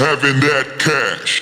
having that cash.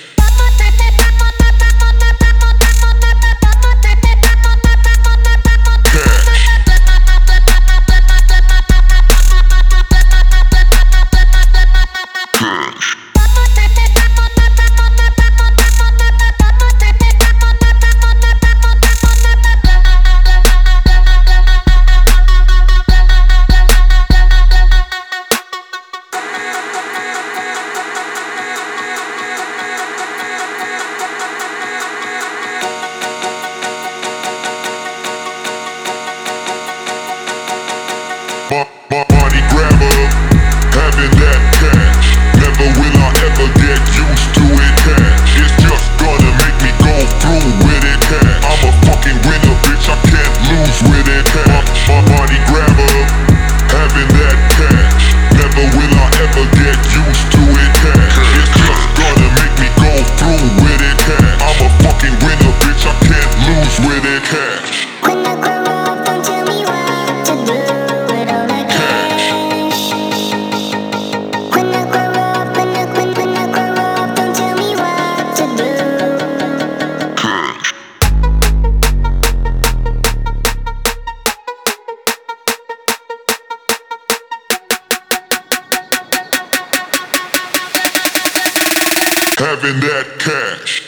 Money grabber, having that cash. Never will I ever get used to it cash. It's just gonna make me go through with it cash. I'm a fucking winner, bitch, I can't lose with it cash. Money grabber, having that cash. Never will I ever get used to it cash. It's just gonna make me go through with it cash. I'm a fucking winner, bitch, I can't lose with it cash. When I grow up, don't tell me what to do. Having that cash.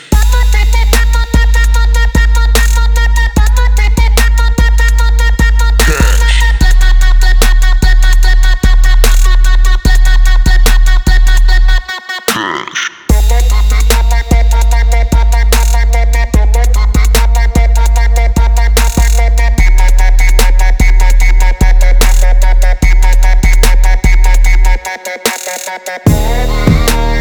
Cash.